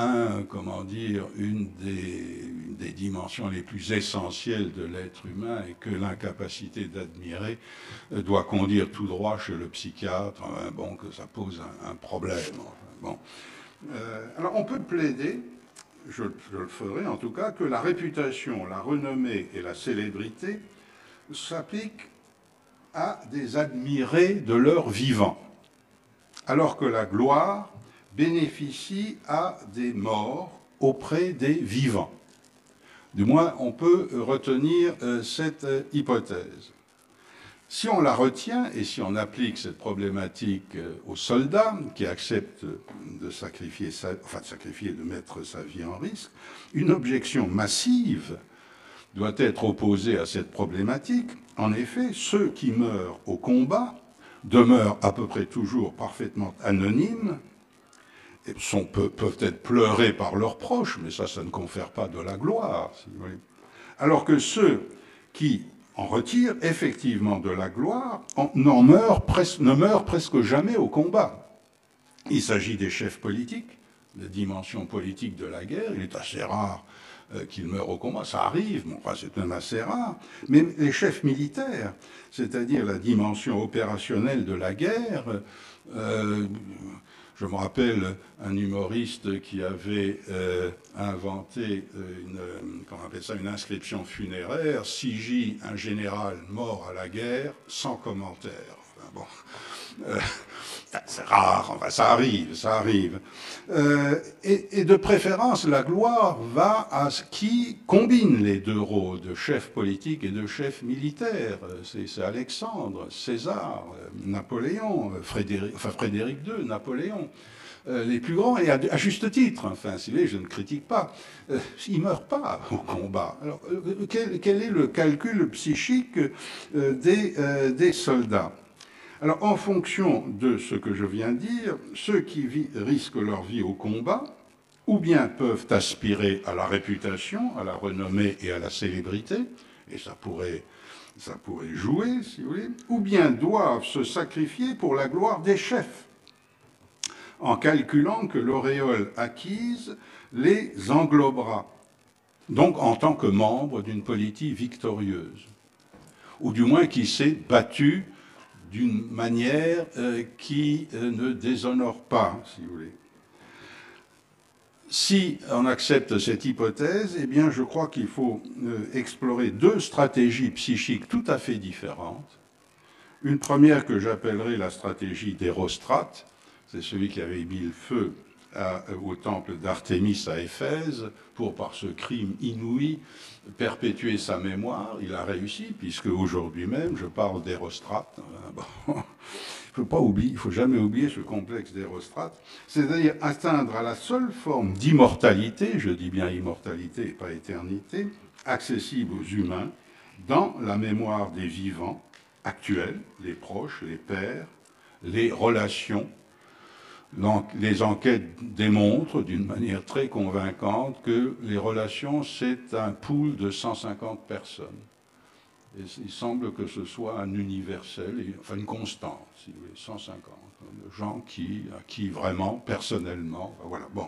une des dimensions les plus essentielles de l'être humain et que l'incapacité d'admirer doit conduire tout droit chez le psychiatre, bon, que ça pose un problème. Enfin, bon. Alors on peut plaider, je le ferai en tout cas, que la réputation, la renommée et la célébrité s'appliquent à des admirés de leur vivant, alors que la gloire bénéficie à des morts auprès des vivants. Du moins, on peut retenir cette hypothèse. Si on la retient et si on applique cette problématique aux soldats qui acceptent de sacrifier, de mettre sa vie en risque, une objection massive doit être opposée à cette problématique. En effet, ceux qui meurent au combat demeurent à peu près toujours parfaitement anonymes, et peuvent être pleurés par leurs proches, mais ça ne confère pas de la gloire, si vous voulez. Alors que ceux qui en retirent effectivement de la gloire ne meurent presque jamais au combat. Il s'agit des chefs politiques, la dimension politique de la guerre, il est assez rare qu'ils meurent au combat, ça arrive, bon, enfin, c'est même assez rare, mais les chefs militaires, c'est-à-dire la dimension opérationnelle de la guerre, je me rappelle un humoriste qui avait inventé une inscription funéraire, Sigi, un général mort à la guerre, sans commentaire. Enfin, bon, c'est rare, enfin, ça arrive. Et de préférence, la gloire va à ce qui combine les deux rôles de chef politique et de chef militaire. C'est Alexandre, César, Napoléon, Frédéric II, Napoléon. Les plus grands, et à juste titre, enfin, si vous voulez, je ne critique pas, ils ne meurent pas au combat. Alors, quel est le calcul psychique des soldats ? Alors, en fonction de ce que je viens de dire, ceux qui risquent leur vie au combat, ou bien peuvent aspirer à la réputation, à la renommée et à la célébrité, et ça pourrait jouer, si vous voulez, ou bien doivent se sacrifier pour la gloire des chefs. en calculant que l'auréole acquise les englobera, donc en tant que membre d'une politique victorieuse, ou du moins qui s'est battue d'une manière qui ne déshonore pas, si vous voulez. Si on accepte cette hypothèse, eh bien, je crois qu'il faut explorer deux stratégies psychiques tout à fait différentes. Une première que j'appellerai la stratégie d'Hérostrate, c'est celui qui avait mis le feu au temple d'Artémis à Éphèse pour, par ce crime inouï, perpétuer sa mémoire. Il a réussi, puisque aujourd'hui même, je parle d'Hérostrate. Bon. Il ne faut jamais oublier ce complexe d'Hérostrate, c'est-à-dire atteindre à la seule forme d'immortalité, je dis bien immortalité et pas éternité, accessible aux humains, dans la mémoire des vivants actuels, les proches, les pairs, les relations. Les enquêtes démontrent d'une manière très convaincante que les relations, c'est un pool de 150 personnes. Et il semble que ce soit un universel, enfin une constante, si vous voulez, 150 de gens à qui vraiment, personnellement, voilà, bon,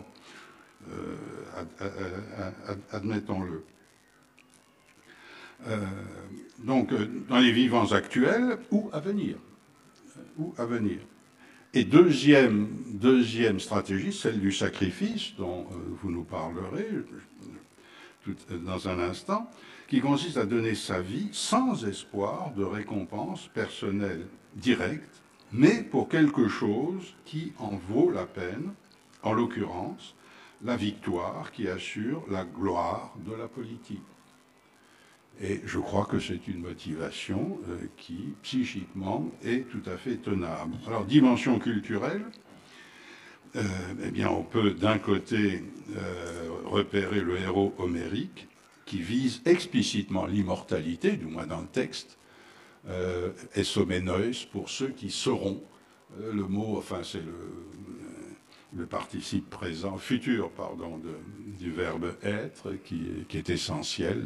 admettons-le. Donc, dans les vivants actuels ou à venir. Et deuxième stratégie, celle du sacrifice, dont vous nous parlerez dans un instant, qui consiste à donner sa vie sans espoir de récompense personnelle directe, mais pour quelque chose qui en vaut la peine, en l'occurrence, la victoire qui assure la gloire de la politique. Et je crois que c'est une motivation qui, psychiquement, est tout à fait tenable. Alors, dimension culturelle, eh bien, on peut d'un côté repérer le héros homérique, qui vise explicitement l'immortalité, du moins dans le texte, essoménoïs, pour ceux qui seront. Le mot, enfin, c'est le participe présent, futur, pardon, du verbe être, qui est essentiel.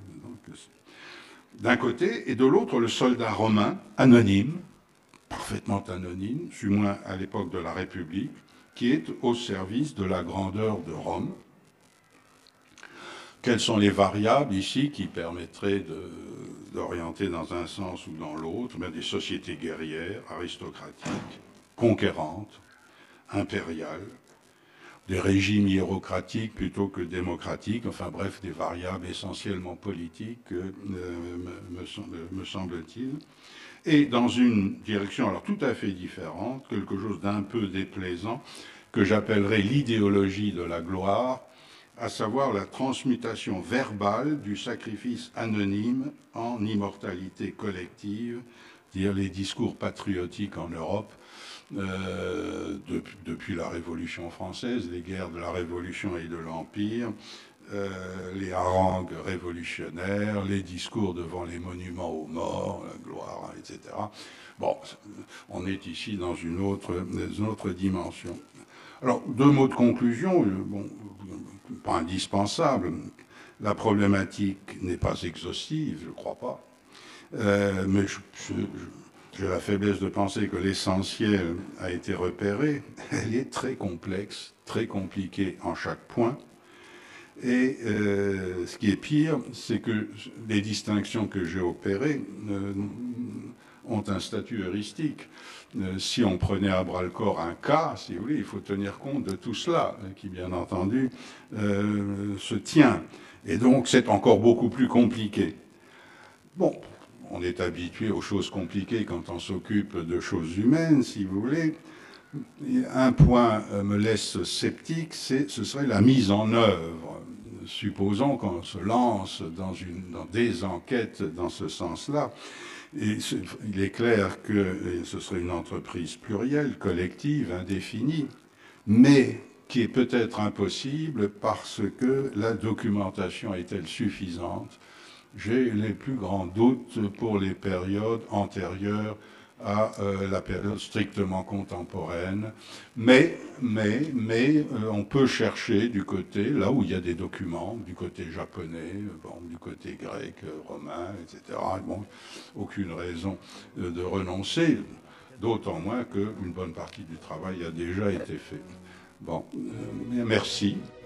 D'un côté, et de l'autre, le soldat romain, anonyme, parfaitement anonyme, du moins à l'époque de la République, qui est au service de la grandeur de Rome. Quelles sont les variables ici qui permettraient d'orienter dans un sens ou dans l'autre? Des sociétés guerrières, aristocratiques, conquérantes, impériales, des régimes hiérocratiques plutôt que démocratiques, enfin bref, des variables essentiellement politiques, me semble-t-il. Et dans une direction alors tout à fait différente, quelque chose d'un peu déplaisant, que j'appellerais l'idéologie de la gloire, à savoir la transmutation verbale du sacrifice anonyme en immortalité collective, c'est-à-dire les discours patriotiques en Europe, depuis la Révolution française, les guerres de la Révolution et de l'Empire, les harangues révolutionnaires, les discours devant les monuments aux morts, la gloire, etc. Bon, on est ici dans une autre dimension. Alors, deux mots de conclusion, bon, pas indispensable. La problématique n'est pas exhaustive, je ne crois pas. Mais j'ai la faiblesse de penser que l'essentiel a été repéré. Elle est très complexe, très compliquée en chaque point. Et ce qui est pire, c'est que les distinctions que j'ai opérées ont un statut heuristique. Si on prenait à bras-le-corps un cas, si vous voulez, il faut tenir compte de tout cela, qui bien entendu se tient. Et donc c'est encore beaucoup plus compliqué. Bon, on est habitué aux choses compliquées quand on s'occupe de choses humaines, si vous voulez. Un point me laisse sceptique, ce serait la mise en œuvre. Supposons qu'on se lance dans des enquêtes dans ce sens-là. Et il est clair que ce serait une entreprise plurielle, collective, indéfinie, mais qui est peut-être impossible parce que la documentation est-elle suffisante? J'ai les plus grands doutes pour les périodes antérieures à la période strictement contemporaine, mais on peut chercher du côté, là où il y a des documents, du côté japonais, bon, du côté grec, romain, etc. Bon, aucune raison de renoncer. d'autant moins qu'une bonne partie du travail a déjà été fait. Bon, merci.